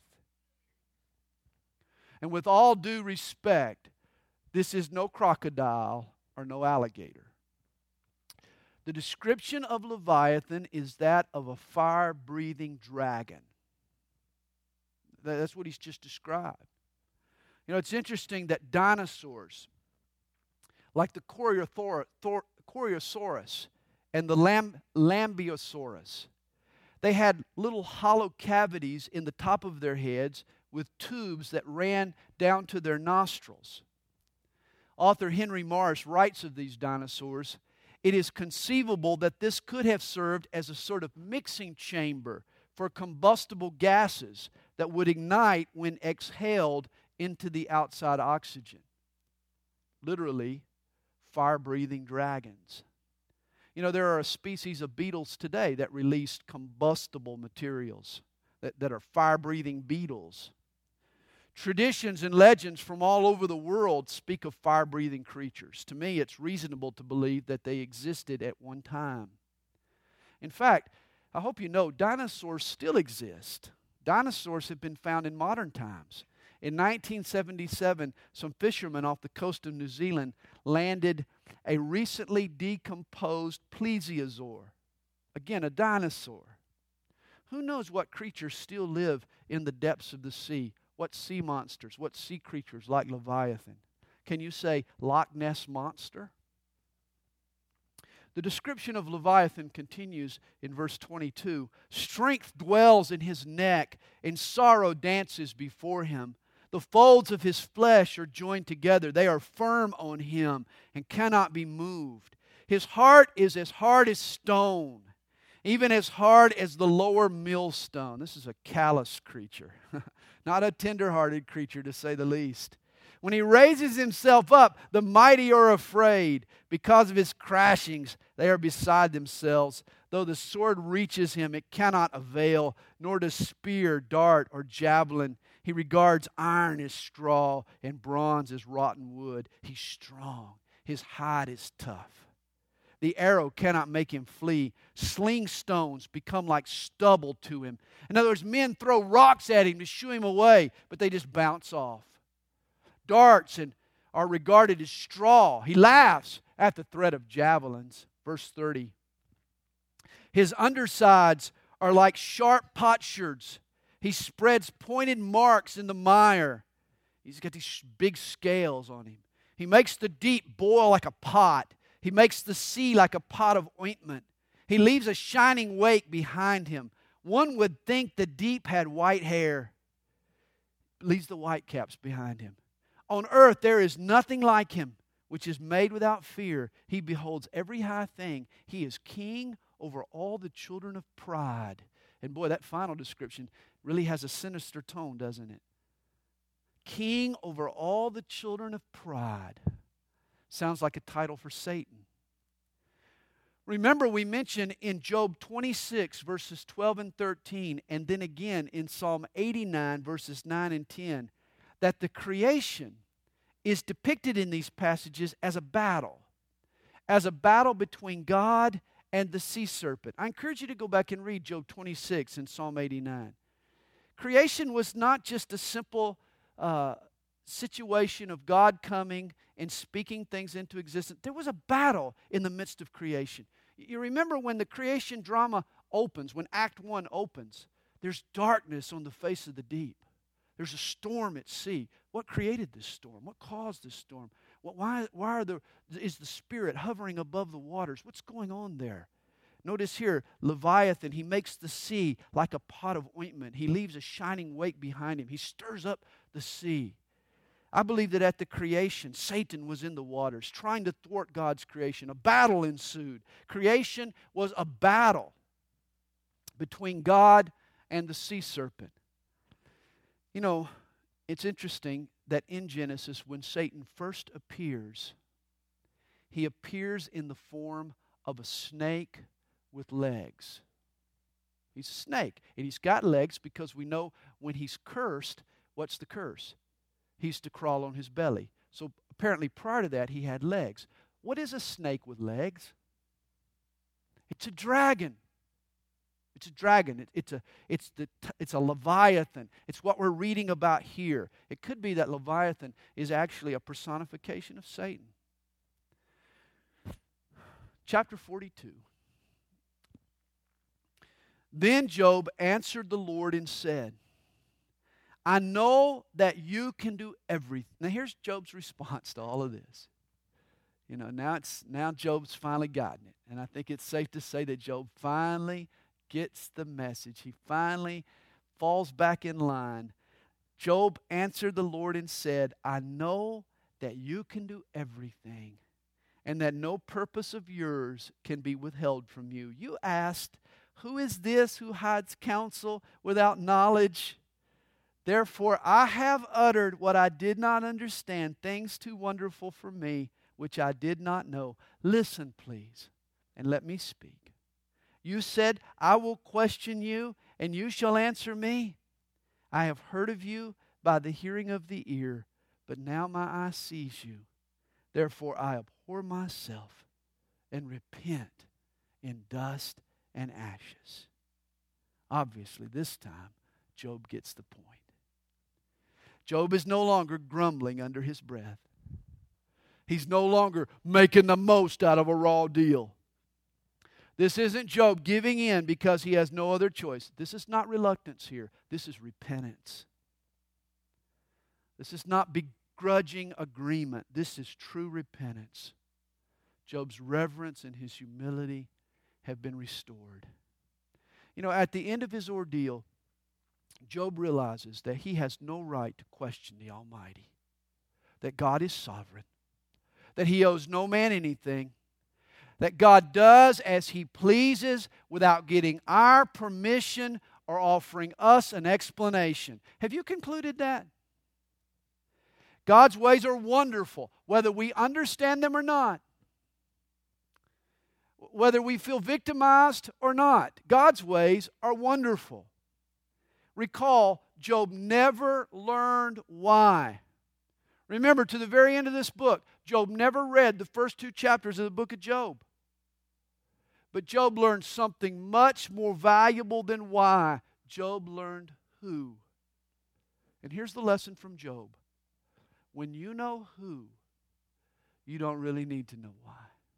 And with all due respect, this is no crocodile or no alligator. The description of Leviathan is that of a fire-breathing dragon. That's what he's just described. You know, it's interesting that dinosaurs, like the Corythosaurus and the Lambeosaurus, they had little hollow cavities in the top of their heads with tubes that ran down to their nostrils. Author Henry Marsh writes of these dinosaurs, it is conceivable that this could have served as a sort of mixing chamber for combustible gases that would ignite when exhaled into the outside oxygen. Literally, fire-breathing dragons. You know, there are a species of beetles today that release combustible materials, that are fire-breathing beetles. Traditions and legends from all over the world speak of fire-breathing creatures. To me, it's reasonable to believe that they existed at one time. In fact, I hope you know, dinosaurs still exist. Dinosaurs have been found in modern times. In 1977, some fishermen off the coast of New Zealand landed a recently decomposed plesiosaur. Again, a dinosaur. Who knows what creatures still live in the depths of the sea? What sea monsters, what sea creatures like Leviathan? Can you say Loch Ness Monster? The description of Leviathan continues in verse 22. Strength dwells in his neck, and sorrow dances before him. The folds of his flesh are joined together. They are firm on him and cannot be moved. His heart is as hard as stone, even as hard as the lower millstone. This is a callous creature, not a tender-hearted creature to say the least. When he raises himself up, the mighty are afraid. Because of his crashings, they are beside themselves. Though the sword reaches him, it cannot avail, nor does spear, dart, or javelin. He regards iron as straw and bronze as rotten wood. He's strong. His hide is tough. The arrow cannot make him flee. Sling stones become like stubble to him. In other words, men throw rocks at him to shoo him away, but they just bounce off. Darts are regarded as straw. He laughs at the threat of javelins. Verse 30. His undersides are like sharp potsherds. He spreads pointed marks in the mire. He's got these big scales on him. He makes the deep boil like a pot. He makes the sea like a pot of ointment. He leaves a shining wake behind him. One would think the deep had white hair. Leaves the whitecaps behind him. On earth there is nothing like him, which is made without fear. He beholds every high thing. He is king over all the children of pride. And boy, that final description really has a sinister tone, doesn't it? King over all the children of pride. Sounds like a title for Satan. Remember, we mentioned in Job 26, verses 12 and 13, and then again in Psalm 89, verses 9 and 10, that the creation is depicted in these passages as a battle between God and the sea serpent. I encourage you to go back and read Job 26 and Psalm 89. Creation was not just a simple situation of God coming and speaking things into existence. There was a battle in the midst of creation. You remember when the creation drama opens, when Act 1 opens, there's darkness on the face of the deep. There's a storm at sea. What created this storm? What caused this storm? Why is the Spirit hovering above the waters? What's going on there? Notice here, Leviathan, he makes the sea like a pot of ointment. He leaves a shining wake behind him. He stirs up the sea. I believe that at the creation, Satan was in the waters, trying to thwart God's creation. A battle ensued. Creation was a battle between God and the sea serpent. You know, it's interesting that in Genesis, when Satan first appears, he appears in the form of a snake with legs. He's a snake, and he's got legs because we know when he's cursed, what's the curse? He's to crawl on his belly. So apparently prior to that, he had legs. What is a snake with legs? It's a dragon. It's a dragon. It's a Leviathan. It's what we're reading about here. It could be that Leviathan is actually a personification of Satan. Chapter 42. Then Job answered the Lord and said, I know that you can do everything. Now here's Job's response to all of this. You know, now Job's finally gotten it. And I think it's safe to say that Job finally gets the message. He finally falls back in line. Job answered the Lord and said, I know that you can do everything, and that no purpose of yours can be withheld from you. You asked, who is this who hides counsel without knowledge? Therefore I have uttered what I did not understand, things too wonderful for me, which I did not know. Listen, please, and let me speak. You said, I will question you, and you shall answer me. I have heard of you by the hearing of the ear, but now my eye sees you. Therefore I abhor myself and repent in dust and ashes. Obviously, this time, Job gets the point. Job is no longer grumbling under his breath. He's no longer making the most out of a raw deal. This isn't Job giving in because he has no other choice. This is not reluctance here. This is repentance. This is not begrudging agreement. This is true repentance. Job's reverence and his humility have been restored. You know, at the end of his ordeal, Job realizes that he has no right to question the Almighty, that God is sovereign, that he owes no man anything, that God does as he pleases without getting our permission or offering us an explanation. Have you concluded that? God's ways are wonderful, whether we understand them or not. Whether we feel victimized or not, God's ways are wonderful. Recall, Job never learned why. Remember, to the very end of this book, Job never read the first 2 chapters of the book of Job. But Job learned something much more valuable than why. Job learned who. And here's the lesson from Job. When you know who, you don't really need to know why.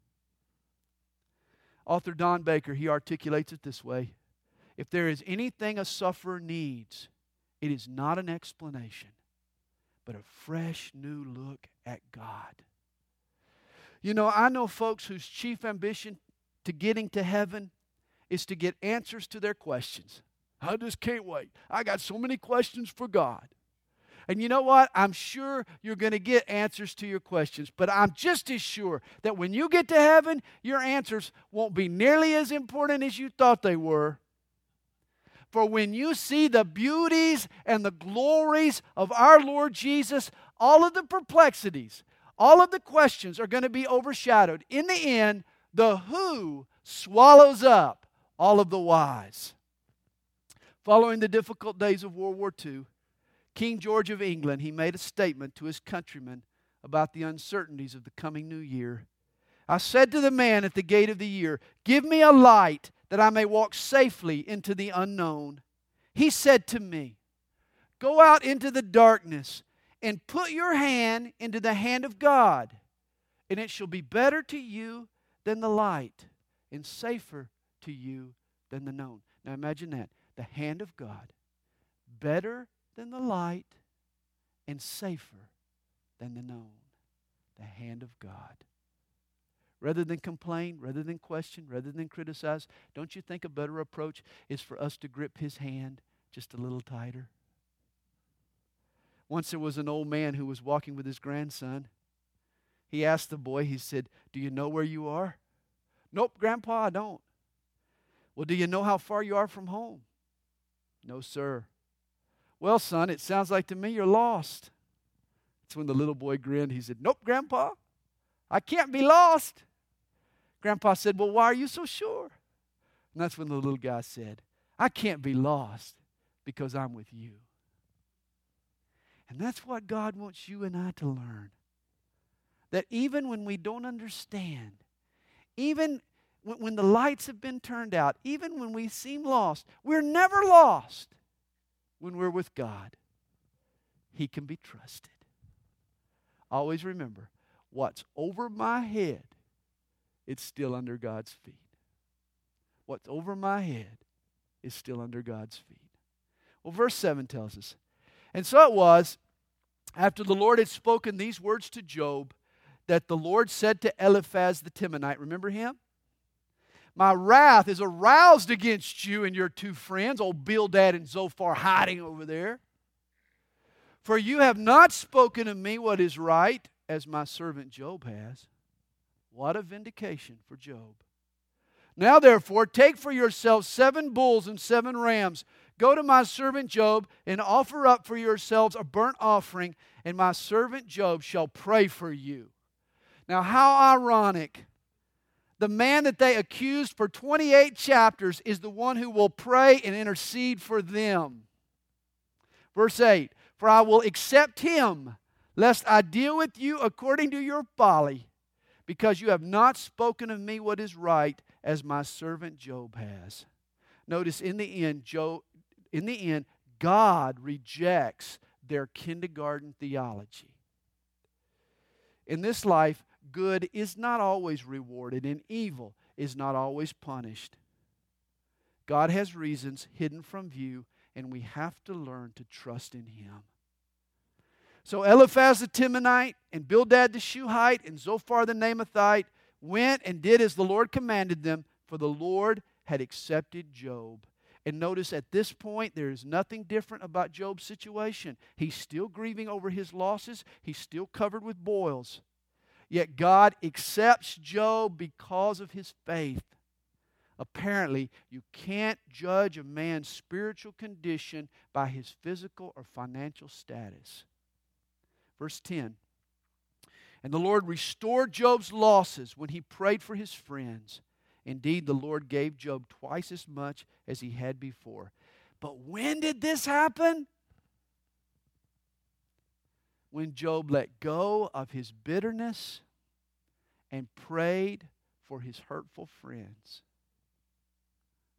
Author Don Baker, he articulates it this way. If there is anything a sufferer needs, it is not an explanation, but a fresh new look at God. You know, I know folks whose chief ambition to getting to heaven is to get answers to their questions. I just can't wait. I got so many questions for God. And you know what? I'm sure you're going to get answers to your questions, but I'm just as sure that when you get to heaven, your answers won't be nearly as important as you thought they were. For when you see the beauties and the glories of our Lord Jesus, all of the perplexities, all of the questions are going to be overshadowed. In the end, the who swallows up all of the whys. Following the difficult days of World War II, King George of England, he made a statement to his countrymen about the uncertainties of the coming new year. I said to the man at the gate of the year, give me a light that I may walk safely into the unknown. He said to me, go out into the darkness and put your hand into the hand of God, and it shall be better to you than the light and safer to you than the known. Now imagine that. The hand of God. Better than the light and safer than the known. The hand of God. Rather than complain, rather than question, rather than criticize, don't you think a better approach is for us to grip His hand just a little tighter? Once there was an old man who was walking with his grandson. He asked the boy, he said, do you know where you are? Nope, Grandpa, I don't. Well, do you know how far you are from home? No, sir. Well, son, it sounds like to me you're lost. That's when the little boy grinned. He said, nope, Grandpa, I can't be lost. Grandpa said, well, why are you so sure? And that's when the little guy said, I can't be lost because I'm with you. And that's what God wants you and I to learn. That even when we don't understand, even when the lights have been turned out, even when we seem lost, we're never lost when we're with God. He can be trusted. Always remember, what's over my head, it's still under God's feet. What's over my head is still under God's feet. Well, verse 7 tells us, and so it was, after the Lord had spoken these words to Job, that the Lord said to Eliphaz the Temanite, remember him? My wrath is aroused against you and your two friends, old Bildad and Zophar hiding over there. For you have not spoken to me what is right, as my servant Job has. What a vindication for Job. Now therefore, take for yourselves 7 bulls and 7 rams. Go to my servant Job and offer up for yourselves a burnt offering, and my servant Job shall pray for you. Now how ironic. The man that they accused for 28 chapters is the one who will pray and intercede for them. Verse 8, for I will accept him, lest I deal with you according to your folly, because you have not spoken of me what is right, as my servant Job has. Notice in the end, God rejects their kindergarten theology. In this life, good is not always rewarded, and evil is not always punished. God has reasons hidden from view, and we have to learn to trust in Him. So Eliphaz the Temanite, and Bildad the Shuhite, and Zophar the Naamathite went and did as the Lord commanded them, for the Lord had accepted Job. And notice at this point, there is nothing different about Job's situation. He's still grieving over his losses. He's still covered with boils. Yet God accepts Job because of his faith. Apparently, you can't judge a man's spiritual condition by his physical or financial status. Verse 10, and the Lord restored Job's losses when he prayed for his friends. Indeed, the Lord gave Job twice as much as he had before. But when did this happen? When Job let go of his bitterness and prayed for his hurtful friends.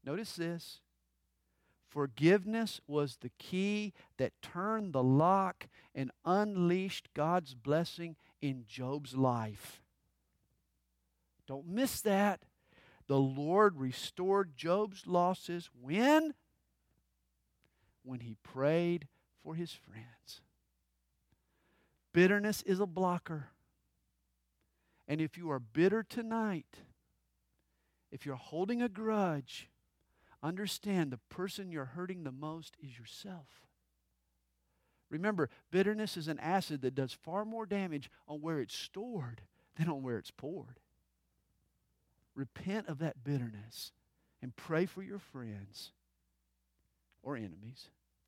Notice this. Forgiveness was the key that turned the lock and unleashed God's blessing in Job's life. Don't miss that. The Lord restored Job's losses when? When he prayed for his friends. Bitterness is a blocker. And if you are bitter tonight, if you're holding a grudge, understand the person you're hurting the most is yourself. Remember, bitterness is an acid that does far more damage on where it's stored than on where it's poured. Repent of that bitterness and pray for your friends or enemies.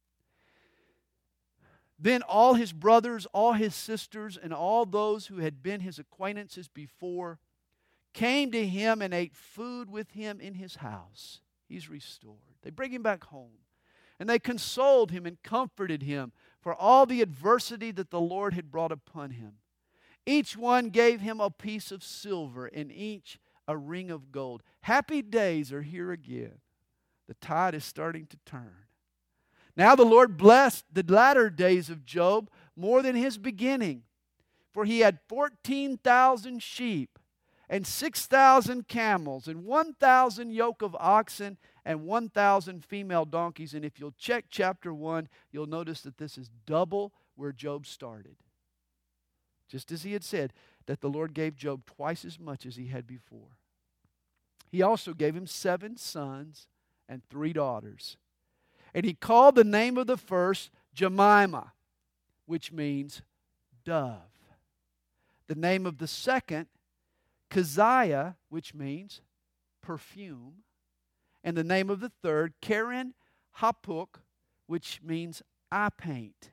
Then all his brothers, all his sisters, and all those who had been his acquaintances before came to him and ate food with him in his house. He's restored. They bring him back home. And they consoled him and comforted him for all the adversity that the Lord had brought upon him. Each one gave him a piece of silver, and each a ring of gold. Happy days are here again. The tide is starting to turn. Now the Lord blessed the latter days of Job more than his beginning, for he had 14,000 sheep and 6,000 camels and 1,000 yoke of oxen and 1,000 female donkeys. And if you'll check chapter 1, you'll notice that this is double where Job started. Just as he had said that the Lord gave Job twice as much as he had before. He also gave him 7 sons and 3 daughters. And he called the name of the first Jemimah, which means dove. The name of the second, Keziah, which means perfume. And the name of the third, Karen Hapuk, which means eye paint.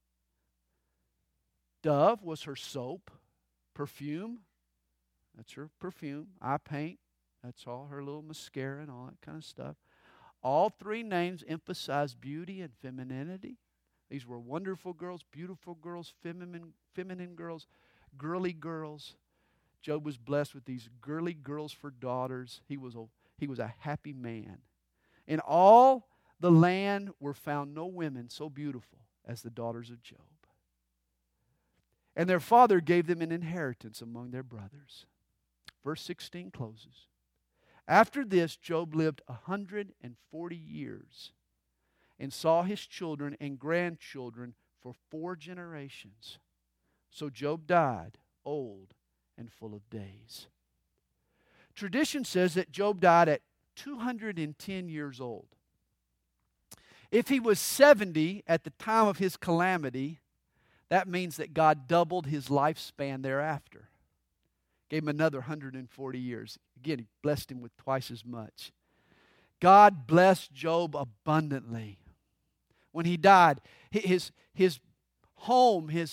Dove was her soap. Perfume, that's her perfume. Eye paint, that's all her little mascara and all that kind of stuff. All 3 names emphasize beauty and femininity. These were wonderful girls, beautiful girls, feminine girls, girly girls. Job was blessed with these girly girls for daughters. He was a happy man. In all the land were found no women so beautiful as the daughters of Job. And their father gave them an inheritance among their brothers. Verse 16 closes. After this, Job lived 140 years and saw his children and grandchildren for 4 generations. So Job died old and full of days. Tradition says that Job died at 210 years old. If he was 70 at the time of his calamity, that means that God doubled his lifespan thereafter. Gave him another 140 years. Again, he blessed him with twice as much. God blessed Job abundantly. When he died, his home, his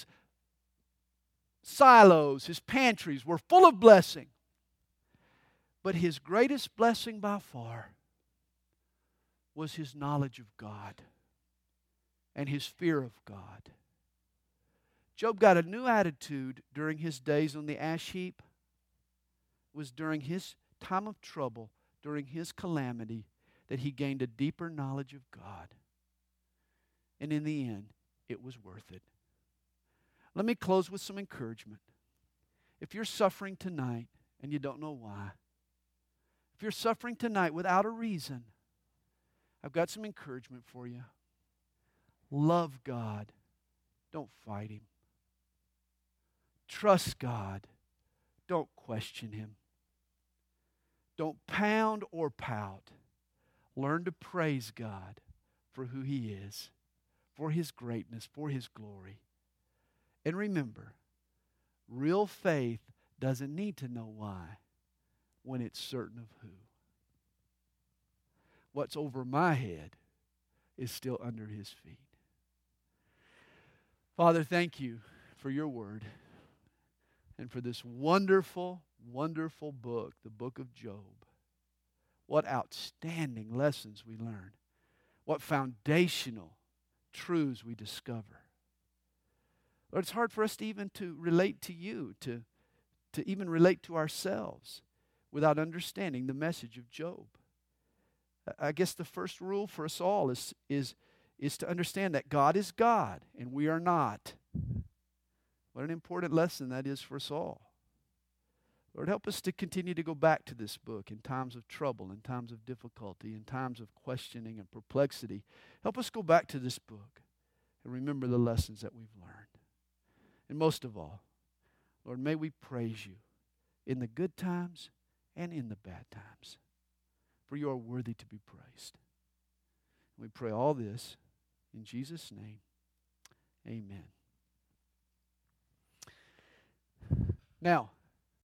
silos, his pantries were full of blessing. But his greatest blessing by far was his knowledge of God and his fear of God. Job got a new attitude during his days on the ash heap. It was during his time of trouble, during his calamity, that he gained a deeper knowledge of God. And in the end, it was worth it. Let me close with some encouragement. If you're suffering tonight and you don't know why, if you're suffering tonight without a reason, I've got some encouragement for you. Love God. Don't fight Him. Trust God. Don't question Him. Don't pound or pout. Learn to praise God for who He is, for His greatness, for His glory. And remember, real faith doesn't need to know why when it's certain of who. What's over my head is still under His feet. Father, thank you for your word and for this wonderful, wonderful book, the book of Job. What outstanding lessons we learn. What foundational truths we discover. Lord, it's hard for us to even to relate to you, to even relate to ourselves without understanding the message of Job. I guess the first rule for us all is to understand that God is God and we are not. What an important lesson that is for us all. Lord, help us to continue to go back to this book in times of trouble, in times of difficulty, in times of questioning and perplexity. Help us go back to this book and remember the lessons that we've learned. And most of all, Lord, may we praise you in the good times and in the bad times, for you are worthy to be praised. We pray all this in Jesus' name. Amen. Now,